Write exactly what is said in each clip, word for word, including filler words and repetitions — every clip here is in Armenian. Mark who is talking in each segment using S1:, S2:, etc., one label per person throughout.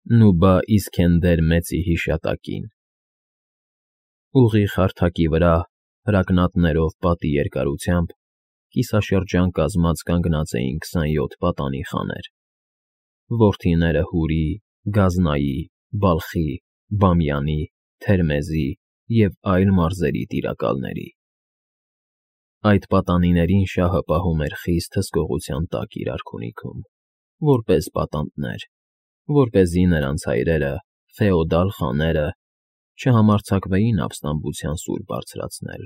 S1: Նուբա Իսքենդեր մեծի հիշատակին։ Ուղիղ հարթակի վրա, հրակնատներով պատի երկարությամբ, կիսաշրջան կազմած կանգնած էին քսանյոթ պատանի խաներ. որդիները Հուրի, Գազնայի, Բալխի, Բամյանի, Թերմեզի և այլ մարզերի տիրակալների։ Այդ պատանիներին շահը պահում էր խիստ հսկողության տակ իր արքունիքում, որպես պատանդներ, որպեսզի նրանց հայրերը, ֆեոդալ խաները, չհամարձակվեին ապստամբության սուր բարձրացնել։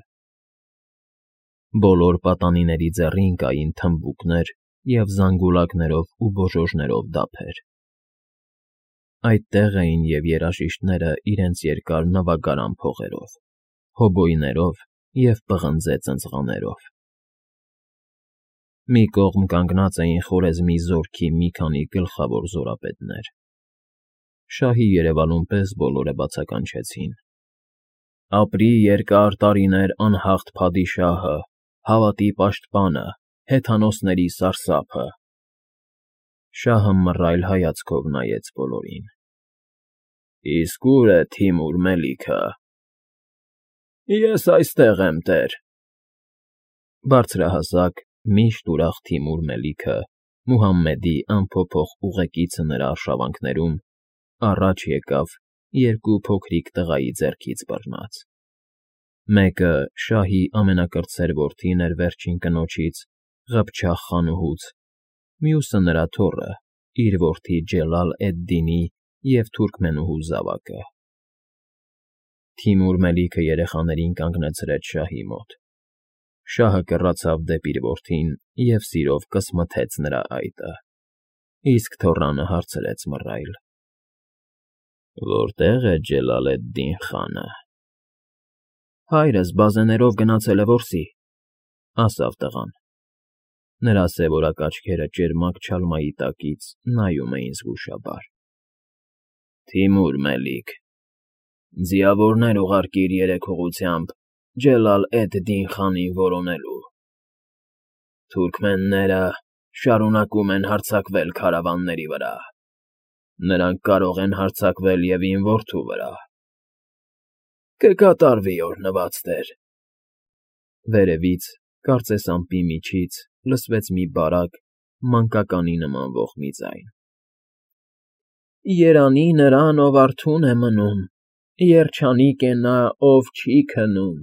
S1: Բոլոր պատանիների ձեռին կային թմբուկներ և զանգուլակներով ու բոժոժներով դափեր։ Այդտեղ էին և երաժիշտները իրենց երկար նվագարան փողերով, հոբոյներով և պղնձե ծնծղաներով։ Մի կողմ կանգնած էին Խորեզմի զորքի մի քանի գլխավոր զորապետներ։ Շահի երևալուն պես բոլորը բացականչեցին. «Ապրի երկար տարիներ անհաղթ փադիշահը, հավատի պաշտպանը, հեթանոսների սարսափը»։ Շահը մռայլ հայացքով նայեց բոլորին։ «Իսկ ո՞ւր է Թիմուր Մելիքը»։ «Ես այստեղ եմ, տեր»։ Բարձրահասակ, միշտ ուրախ Թիմուր Մելիքը, Մուհամմեդի անփոփոխ ուղեկիցը նրա արշավանքներում, առաջ եկավ երկու փոքրիկ տղայի ձեռքից բռնած։ Մեկը շահի ամենակրտսեր որդին էր վերջին կնոջից՝ Ղփչաղ խանուհուց, մյուսը նրա թոռը, իր որդի Ջելալ էդ֊Դինի և թուրքմենուհու զավակը։ Թիմուր Մելիքը երեխաներին կանգնեցրեց շահի մոտ։ Շահը կռացավ դեպի իր որդին և սիրով կսմթեց նրա այտը, իսկ թոռանը հարցրեց մռայլ. «Որտե՞ղ է Ջելալ էդ֊Դին խանը»։ «Հայրս բազեներով գնացել է որսի», ֊ ասավ տղան։ Նրա սևորակ աչքերը ճերմակ չալմայի տակից նայում էին զգուշաբար։ «Թիմուր Մելիք, ձիավորներ ուղարկիր երեք ուղղությամբ Ջելալ էդ֊Դին խանին որոնելու։ Թուրքմենները շարունակում են հարձակվել քարավանների վրա։ Նրանք կարող են հարձակվել և իմ որդու վրա»։ «Կկատարվի, օրհնված տեր»։ Վերևից, կարծես ամպի միջից, լսվեց մի բարակ, մանկականի նմանվող մի ձայն. «Երանի նրան, ով արթուն է մնում, Երջանիկ է նա, ով չի քնում»։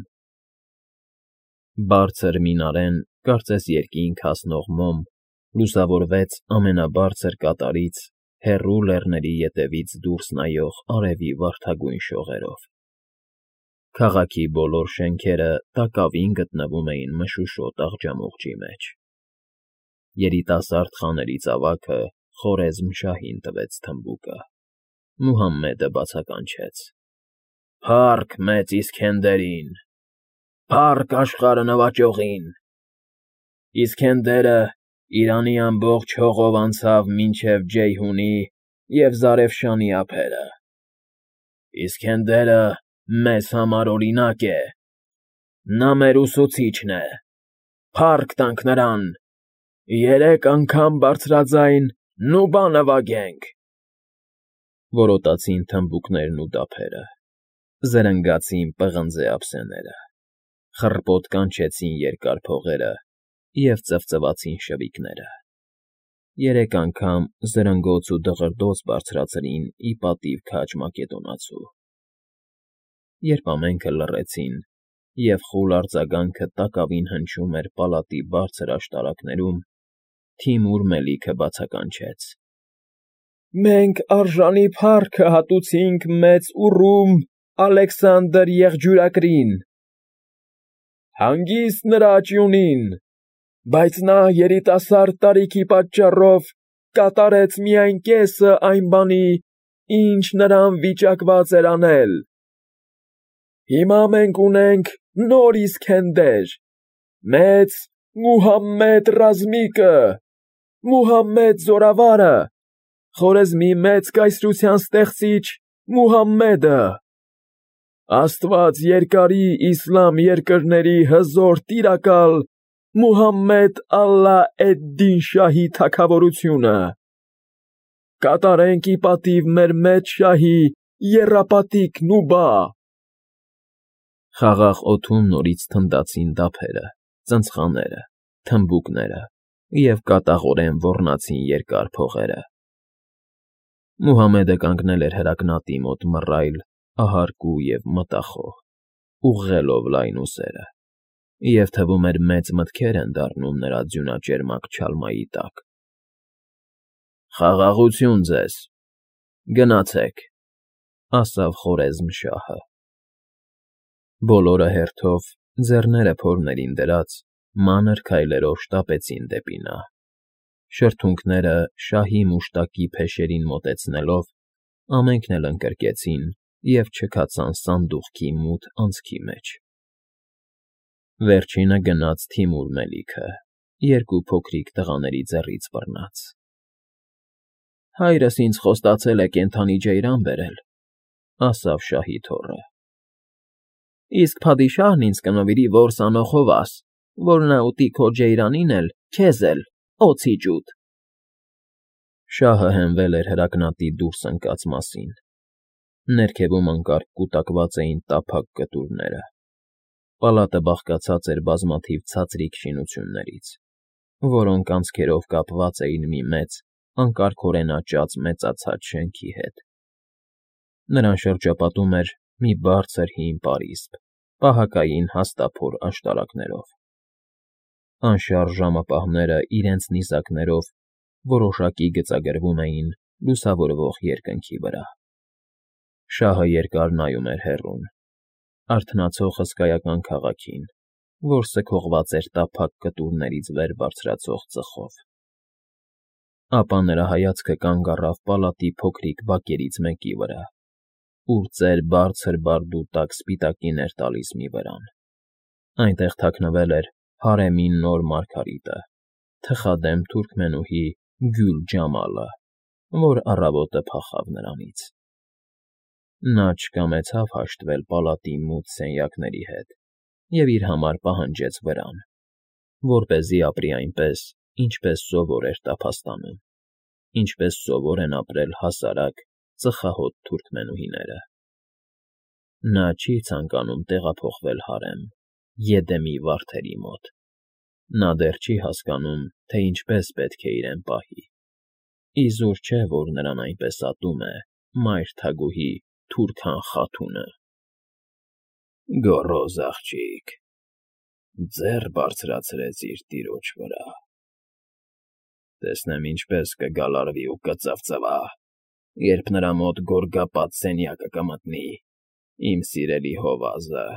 S1: Բարձր մինարեն, կարծես երկինք հասնող մոմ, լուսավորվեց ամենաբարձր կատարից, հեռու լեռների ետևից դուրս նայող արևի վարդագույն շողերով։ Քաղաքի բոլոր շենքերը տակավին գտնվում էին մշուշոտ աղջամուղջի մեջ։ Երիտասարդ խաներից ավագը Խորեզմ շահին տվեց թմբուկը։ Մուհամմեդը բացականչեց. «Փա՜ռք մեծ Իսքենդերին, փա՜ռք աշխարհը նվաճողին»։ Իսքենդերը Իրանի ամբողջ հողով անցավ մինչև Ջեյհունի և Զարեֆշանի ափերը։ Իսքենդերը մեզ համար օրինակ է։ Նա մեր ուսուցիչն է։ Փա՜ռք տանք նրան։ Երեք անգամ բարձրաձայն «Նուբա» նվագենք։ Որոտացին թմբուկներն ու դափերը, զրնգացին պղնձե ափսեները, խռպոտ կանչեցին երկար փողերը և ծվծվացին շվիկները։ Երեք անգամ զրնգոց ու դղրդոց բարձրացրին ի պատիվ քաջ Մակեդոնացու։ Երբ ամենքը լռեցին, և խուլ արձագանքը տակավին հնչում էր պալատի բարձր աշտարակներում, Թիմուր Մելիքը բացականչեց. «Մենք արժանի փառքը հատուցինք մեծ ուռում Ալեքսանդր Եղջյուրակրին։ Հանգիստ նրա աճյունին, բայց նա երիտասարդ տարիքի պատճառով կատարեց միայն կեսը այն բանի, ինչ նրան վիճակված էր անել։ Հիմա մենք ունենք նոր Իսքենդեր, մեծ Մուհամմեդ ռազմիկը, Մուհամմեդ զորավարը, Խորեզմի մեծ կայսրության ստեղծիչ Մուհամմեդը։ Աստված երկարի իսլամ երկրների հզոր տիրակալ Մուհամմեդ Ալլա էդ֊Դին շահի թագավորությունը»։
S2: կատարենք ի պատիվ մեր մեծ շահի եռապատիկն ու բա։
S1: Խաղաղ օդում նորից թնդացին դափերը, ծնցղաները, թմբուկները և կատաղորեն ոռնացին երկար փողերը։ Մուհամեդը կանգնել էր հրակնատի մոտ մռայլ, ահարկու և մտախոհ, ուղղելով լայն ուսերը, և թվում էր մեծ մտքեր են դառնում նրա ձյունաճերմակ չալմայի տակ։ «Խաղաղություն ձեզ, գնացեք», ֊ ասավ Խորեզմ֊շահը։ Բոլորը հերթով, ձեռները փորներին դրած, մանր քայլերով շտապեցին դեպի նա։ Շրթունքները շահի մուշտակի փեշերին մոտեցնելով, ամենքն էլ ընկրկեցին և չքացան սանդուղքի մութ անցքի մեջ։ Վերջինը գնաց Թիմուր Մելիքը, երկու փոքրիկ տղաների ձեռից բռնած։ «Հայրս ինձ խոստացել է կենդանի ջեյրան բերել», ֊ ասավ շահի թոռը։ «Իսկ փադիշահն ինձ կնվիրի որս անող հովաս, որ նա ուտի քո ջեյրանին էլ, քեզ էլ, օձի ջուդ»։ Շահը հենվել էր հրակնատի դուրս ընկած մասին։ Ներքևում անկարգ կուտակված էին տափակ կտուրները։ Պալատը բաղկացած էր բազմաթիվ ցածրիկ շինություններից, որոնք անցքերով կապված էին մի մեծ, անկարգորեն աճած մեծացած շենքի հետ։ Նրան շրջապատում էր մի բարձր հին պարիսպ՝ պահակային հաստափոր աշտարակներով։ Անշարժ ժամապահները իրենց նիզակներով որոշակի գծագրվում էին լուսավորվող երկնքի վրա։ Շահը երկար նայում էր հեռուն, արթնացող հսկայական քաղաքին, որ սքողված էր տափակ կտուրներից վեր բարձրացող ծխով։ Ապա նրա հայացքը կանգ առավ պալատի փոքրիկ բակերից մեկի վրա, ուր ծեր բարձր բարդու տակ սպիտակին էր տալիս մի վրան։ Այնտեղ թաքնվել էր հարեմի նոր մարգարիտը, թխադեմ թուրքմենուհի Գյուլ֊Ջամալը, որ առավոտը փախավ նրանից։ Նա չկամեցավ հաշտվել պալատի մութ սենյակների հետ և իր համար պահանջեց վրան, որպեսզի ապրի այնպես, ինչպես սովոր էր տափաստանում, ինչպես սովոր են ապրել հասարակ, ծխահոտ թուրքմենուհիները։ Նա չի ցանկանում տեղափոխվել հարեմ, Եդեմի վարդերի մոտ։ Նա դեռ չի հասկանում, թե ինչպես պետք է իրեն պահի։ Իզուր չէ, որ նրան այնպես ատում է մայր թագուհի Թուրքան խաթունը։ «Գոռոզ աղջիկ, ձեռ բարձրացրեց իր տիրոջ վրա։ Տեսնեմ ինչպես կգալարվի ու կծվծվա, երբ նրա մոտ գորգապատ սենյակը կմտնի, իմ սիրելի հովազը»։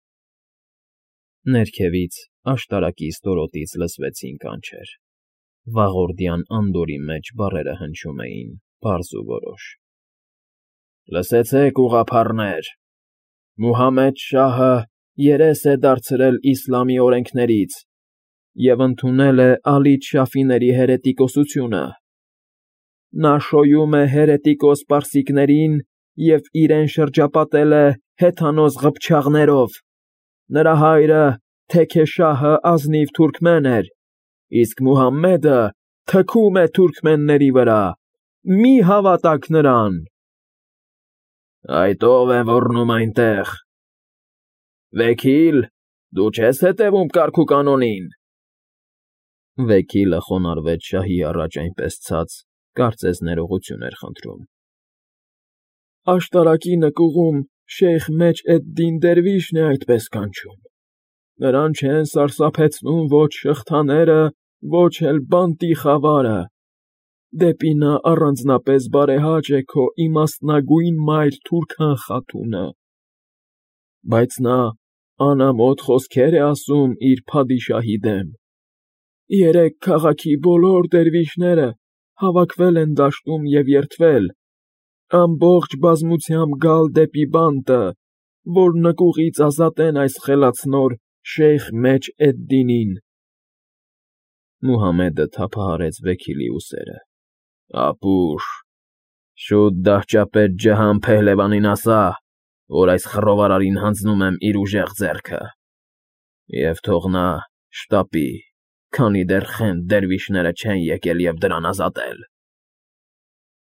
S1: Ներքևից, աշտարակի ստորոտից լսվեցին կանչեր։ Վաղորդյան անդորի մեջ բառերը հնչում էին պարզ ու որոշ։ «Լսեցեք, ուղղափառներ, Մուհամեդ շահը երես է դարձրել իսլամի օրենքներից և ընդունել է ալիչ շաֆիների հերետիկոսությունը։ Նա շոյում է հերետիկոս պարսիկներին և իրեն շրջապատել է հեթանոս ղփչաղներով։ Նրա հայրը Թեքեշահը ազնիվ թուրքմեն էր, իսկ Մուհամմեդը թքում է թուրքմենների վրա։ Մի հավատաք նրան»։ «Այդ ո՞վ է ոռնում այնտեղ։ Վեքիլ, դու չե՞ս հետևում կարգուկանոնին»։ Վեքիլը խոնարհվեց շահի առաջ այնպես ցած, կարծես ներողություն էր խնդրում։ «Աշտարակի նկուղում Շեյխ Մեջ էդ֊Դին դերվիշն է այդպես կանչում։ Նրան չեն սարսափեցնում ոչ շղթաները, ոչ էլ բանտի խավարը։ Դեպի նա առանձնապես բարեհաճ է քո իմաստնագույն մայր Թուրքան խաթունը։ Բայց նա անամոթ խոսքեր է ասում իր փադիշահի դեմ։ Երեկ քաղաքի բոլոր դերվիշները հավաքվել են դաշտում և երդվել, ամբողջ բազմությամբ գալ դեպի բանտը, որ նկուղից ազատեն այս խելացնոր Շեյխ Մեջ էդ֊Դինին»։ Մուհամեդը թափահարեց Վեքիլի ուսերը։ «Ապուշ, շուտ դահճապետ Ջհան Փեհլևանին ասա, որ այս խռովարարին հանձնում եմ իր ուժեղ ձեռքը, և թող նա շտապի, քանի դեռ խենթ դերվիշները չեն եկել և դրան ազատել»։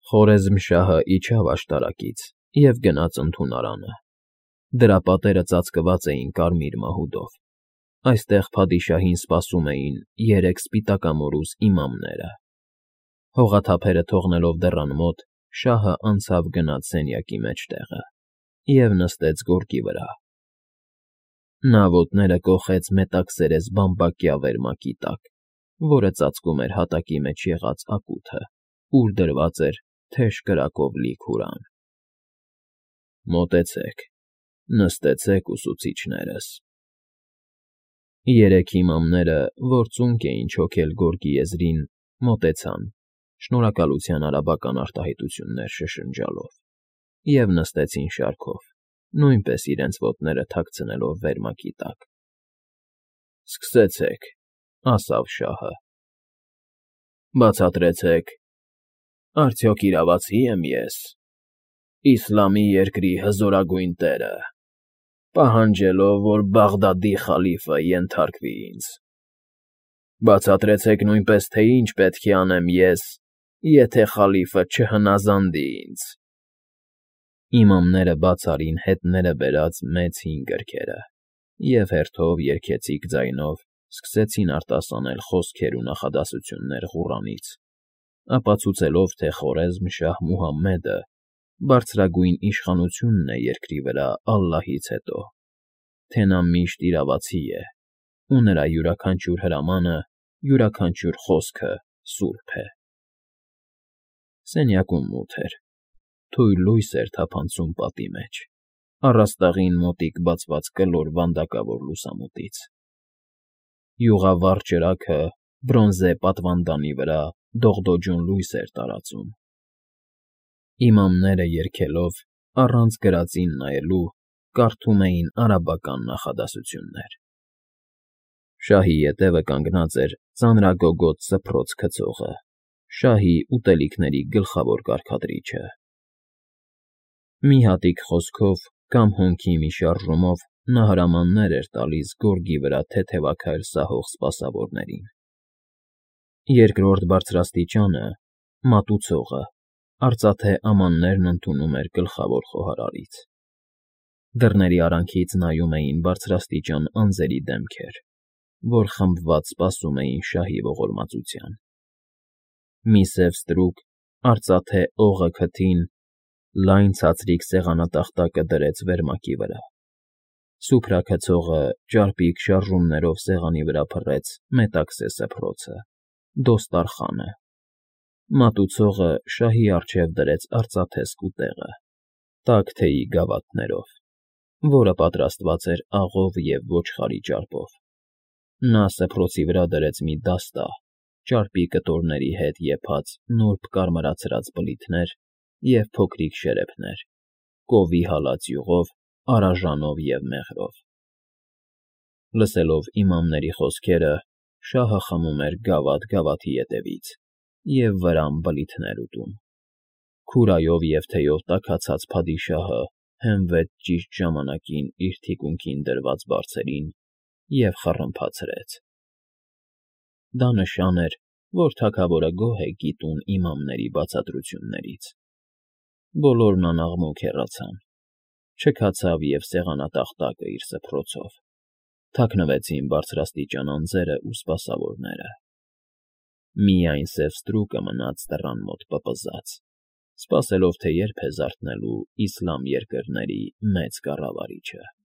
S1: Խորեզմշահը իջավ աշտարակից և գնաց ընդունարանը։ Դրա պատերը ծածկված էին կարմիր մահուդով։ Այստեղ փադիշահին սպասում էին երեք սպիտակամորուզ իմամները։ Հողաթափերը թողնելով դռան մոտ, շահը անցավ գնաց սենյակի մեջտեղը և նստեց գորգի վրա։ Նա ոտները կոխեց մետաքսերես բամբակյա վերմակի տակ, որը ծածկում էր հատակի մեջ եղած ակութը, ուր դրված էր թեժ կրակով լի քուրան։ Մոտեցեք, նստեցեք, ուսուցիչներս։ Երեք իմամները, որ ծունկ էին չոքել գորգի եզրին, մոտեցան, շնորհակալության արաբական արտահայտություններ շշնջալով, և նստեցին շարքով, նույնպես իրենց ոտները թաքցնելով վերմակի տակ։ ֊ Սկսեցեք,֊ ասավ շահը։ ֊ Բացատրեցեք, արդյոք իրավացի՞ եմ ես, իսլամի երկրի հզորագույն տերը, պահանջելով, որ Բաղդադի խալիֆը ենթարկվի ինձ։ Բացատրեցեք նույնպես, թե ինչ պետք է անեմ ես, եթե խալիֆը չհնազանդի ինձ։ Իմամները բաց արին հետները բերած մեծ հին գրքերը և հերթով երգեցիկ ձայնով սկսեցին արտասանել խոսքեր ու նախադասություններ Ղուրանից, ապացուցելով, թե Խորեզմշահ Մուհամմեդը բարձրագույն իշխանությունն է երկրի վրա Ալլահից հետո, թե նա միշտ իրավացի է, ու նրա յուրաքանչյուր հրամանը, յուրաքանչյուր խոսքը սուրբ է։ Սենյակում մութ էր, թույլ լույս էր թափանցում պատի մեջ, առաստաղին մոտիկ բացված կլոր վանդակավոր լուսամուտից։ Յուղավառ ճրագը բրոնզե պատվանդանի վրա դողդոջուն լույս էր տարածում։ Իմամները երգելով, առանց գրածին նայելու, կարդում էին արաբական նախադասություններ։ Շահի ետևը կանգնած էր ծանրագոգոտ սփռոց գցողը, շահի ուտելիքների գլխավոր կարգադրիչը։ Մի հատիկ խոսքով կամ հոնքի մի շարժումով նա հրամաններ էր տալիս գորգի վրա թեթևաքայլ սահող սպասավորներին։ Երկրորդ բարձրաստիճանը՝ մատուցողը, արծաթե ամաններն ընդունում էր գլխավոր խոհարարից։ Դռների արանքից նայում էին բարձրաստիճան անձերի դեմքեր, որ խմբված սպասում էին շահի ողորմածության։ Մի սև ստրուկ արծաթե օղը քթին լայն ցածրիկ սեղանատախտակը դրեց վերմակի վրա։ Սուփրագցողը ճարպիկ շարժումներով սեղանի վրա փռեց մետաքսե սփռոցը, դոստարխանը։ Մատուցողը շահի առջև դրեց արծաթե սկուտեղը, տաք թեյի գավաթներով, որը պատրաստված էր աղով և ոչխարի ճարպով։ Նա սփռոցի վրա դրեց մի դաստա, ճարպի կտորների հետ եփած նուրբ կարմրացրած բլիթներ և փոքրիկ շերեփներ, կովի հալած յուղով, արաժանով և մեղրով։ Լսելով իմամների խոսքերը, շահը խմում էր գավաթ գավաթի ետևից և վրան բլիթներ ուտում։ Քուրայով և թեյով տաքացած փադիշահը հենվեց ճիշտ ժամանակին իր թիկունքին դրված բարձերին և խռմփացրեց։ Դա նշան էր, որ թագավորը գոհ է գիտուն իմամների բացատրություններից։ Բոլորն անաղմուկ հեռացան, չքացավ և սեղանատախտակը իր սփռոցով, թաքնվեցին բարձրաստիճան անձերն ու սպասավորները։ Միայն սև ստրուկը մնաց դռան մոտ պպզած, սպասելով, թե երբ է զարթնելու իսլամ երկրների մեծ կառավարիչը։